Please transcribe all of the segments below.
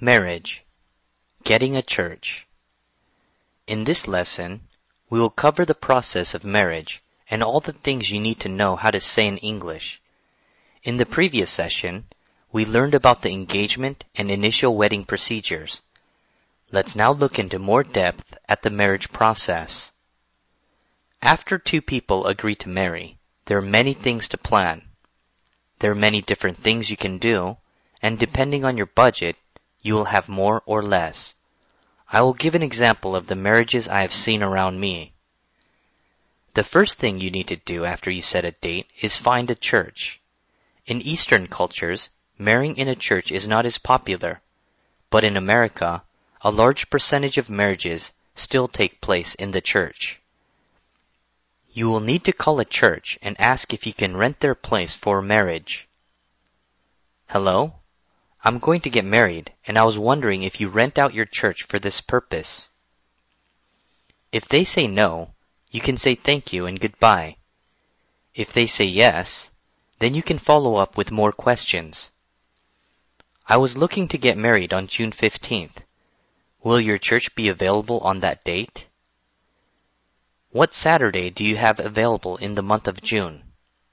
Marriage. Getting a church. In this lesson, we will cover the process of marriage and all the things you need to know how to say in English. In the previous session, we learned about the engagement and initial wedding procedures. Let's now look into more depth at the marriage process. After two people agree to marry, there are many things to plan. There are many different things you can do, and depending on your budget, you will have more or less. I will give an example of the marriages I have seen around me. The first thing you need to do after you set a date is find a church. In Eastern cultures, marrying in a church is not as popular, but in America, a large percentage of marriages still take place in the church. You will need to call a church and ask if you can rent their place for marriage. Hello? I'm going to get married, and I was wondering if you rent out your church for this purpose. If they say no, you can say thank you and goodbye. If they say yes, then you can follow up with more questions. I was looking to get married on June 15th. Will your church be available on that date? What Saturday do you have available in the month of June?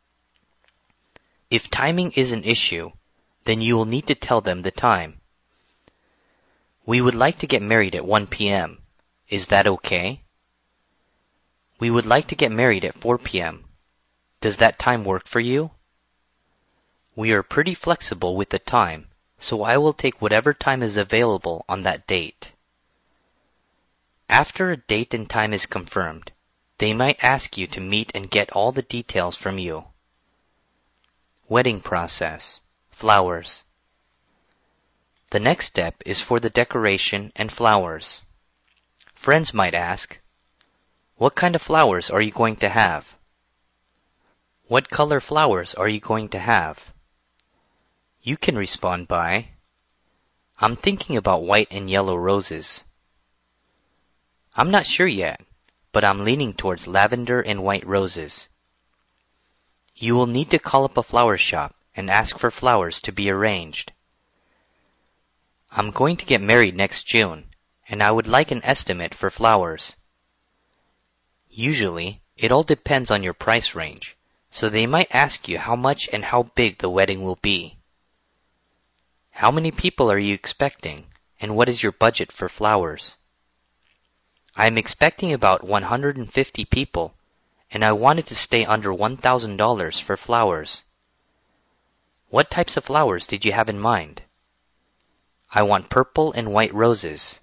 If timing is an issue, then you will need to tell them the time. We would like to get married at 1 p.m. Is that okay? We would like to get married at 4 p.m. Does that time work for you? We are pretty flexible with the time, so I will take whatever time is available on that date. After a date and time is confirmed, they might ask you to meet and get all the details from you. Wedding process. Flowers. The next step is for the decoration and flowers. Friends might ask, what kind of flowers are you going to have? What color flowers are you going to have? You can respond by, I'm thinking about white and yellow roses. I'm not sure yet, but I'm leaning towards lavender and white roses. You will need to call up a flower shop and ask for flowers to be arranged. I'm going to get married next June, and I would like an estimate for flowers. Usually, it all depends on your price range, so they might ask you how much and how big the wedding will be. How many people are you expecting, and what is your budget for flowers? I am expecting about 150 people, and I wanted to stay under $1,000 for flowers. What types of flowers did you have in mind? I want purple and white roses.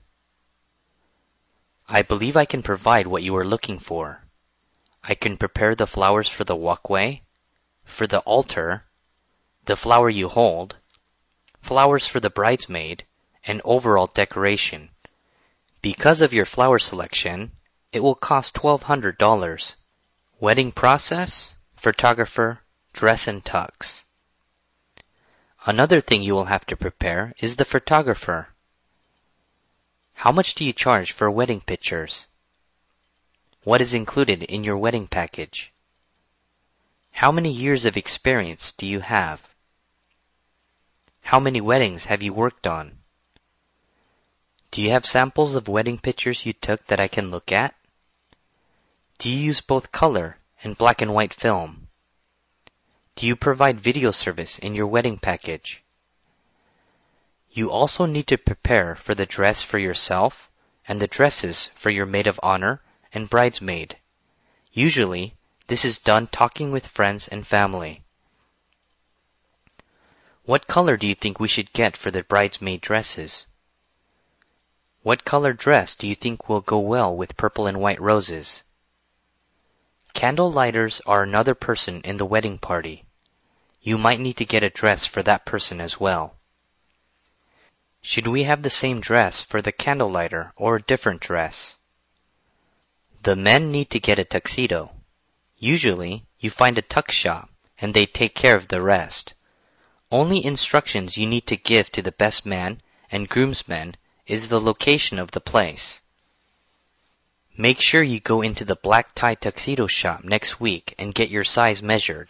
I believe I can provide what you are looking for. I can prepare the flowers for the walkway, for the altar, the flower you hold, flowers for the bridesmaid, and overall decoration. Because of your flower selection, it will cost $1,200. Wedding process, photographer, dress and tux. Another thing you will have to prepare is the photographer. How much do you charge for wedding pictures? What is included in your wedding package? How many years of experience do you have? How many weddings have you worked on? Do you have samples of wedding pictures you took that I can look at? Do you use both color and black and white film? Do you provide video service in your wedding package? You also need to prepare for the dress for yourself and the dresses for your maid of honor and bridesmaid. Usually, this is done talking with friends and family. What color do you think we should get for the bridesmaid dresses? What color dress do you think will go well with purple and white roses? Candle lighters are another person in the wedding party. You might need to get a dress for that person as well. Should we have the same dress for the candle lighter or a different dress? The men need to get a tuxedo. Usually, you find a tux shop and they take care of the rest. Only instructions you need to give to the best man and groomsmen is the location of the place. Make sure you go into the black tie tuxedo shop next week and get your size measured.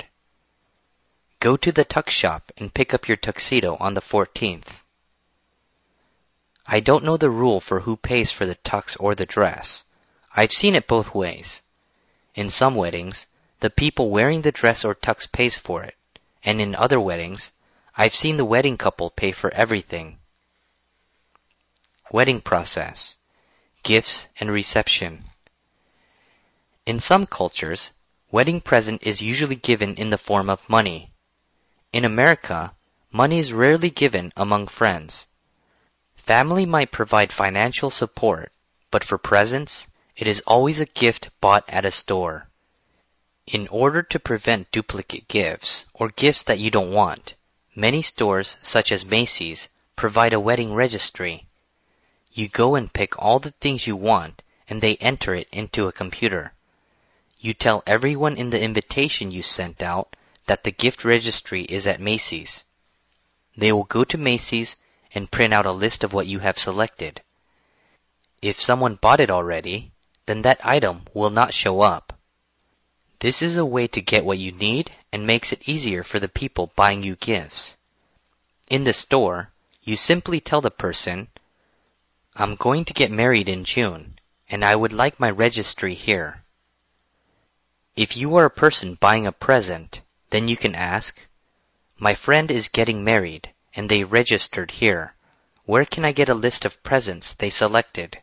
Go to the tux shop and pick up your tuxedo on the 14th. I don't know the rule for who pays for the tux or the dress. I've seen it both ways. In some weddings, the people wearing the dress or tux pays for it, and in other weddings, I've seen the wedding couple pay for everything. Wedding process, gifts and reception. In some cultures, wedding present is usually given in the form of money. In America, money is rarely given among friends. Family might provide financial support, but for presents, it is always a gift bought at a store. In order to prevent duplicate gifts, or gifts that you don't want, many stores, such as Macy's, provide a wedding registry. You go and pick all the things you want, and they enter it into a computer. You tell everyone in the invitation you sent out that the gift registry is at Macy's. They will go to Macy's and print out a list of what you have selected. If someone bought it already, then that item will not show up. This is a way to get what you need and makes it easier for the people buying you gifts. In the store, you simply tell the person, "I'm going to get married in June, and I would like my registry here." If you are a person buying a present, then you can ask, "My friend is getting married, and they registered here. Where can I get a list of presents they selected?"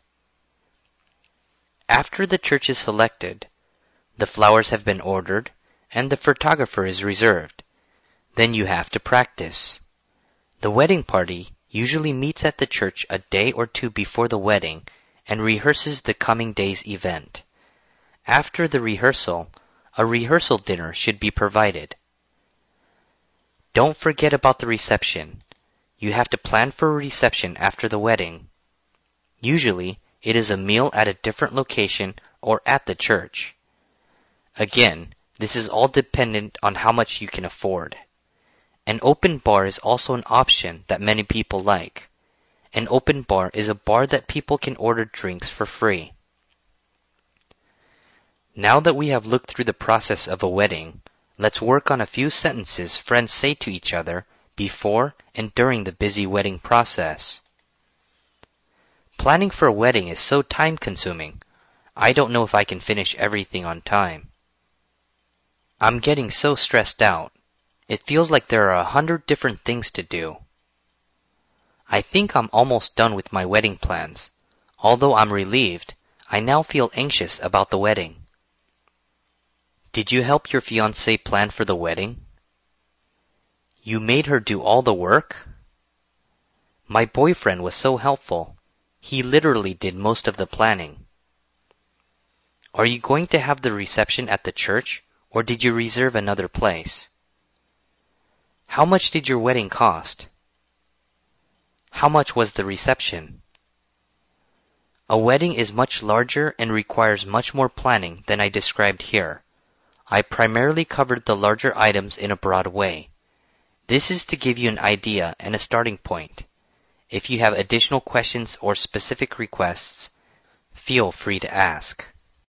After the church is selected, the flowers have been ordered, and the photographer is reserved. Then you have to practice. The wedding party usually meets at the church a day or two before the wedding and rehearses the coming day's event. After the rehearsal, a rehearsal dinner should be provided. Don't forget about the reception. You have to plan for a reception after the wedding. Usually, it is a meal at a different location or at the church. Again, this is all dependent on how much you can afford. An open bar is also an option that many people like. An open bar is a bar that people can order drinks for free. Now that we have looked through the process of a wedding, let's work on a few sentences friends say to each other before and during the busy wedding process. Planning for a wedding is so time-consuming. I don't know if I can finish everything on time. I'm getting so stressed out. It feels like there are 100 different things to do. I think I'm almost done with my wedding plans. Although I'm relieved, I now feel anxious about the wedding. Did you help your fiancée plan for the wedding? You made her do all the work? My boyfriend was so helpful. He literally did most of the planning. Are you going to have the reception at the church, or did you reserve another place? How much did your wedding cost? How much was the reception? A wedding is much larger and requires much more planning than I described here. I primarily covered the larger items in a broad way. This is to give you an idea and a starting point. If you have additional questions or specific requests, feel free to ask.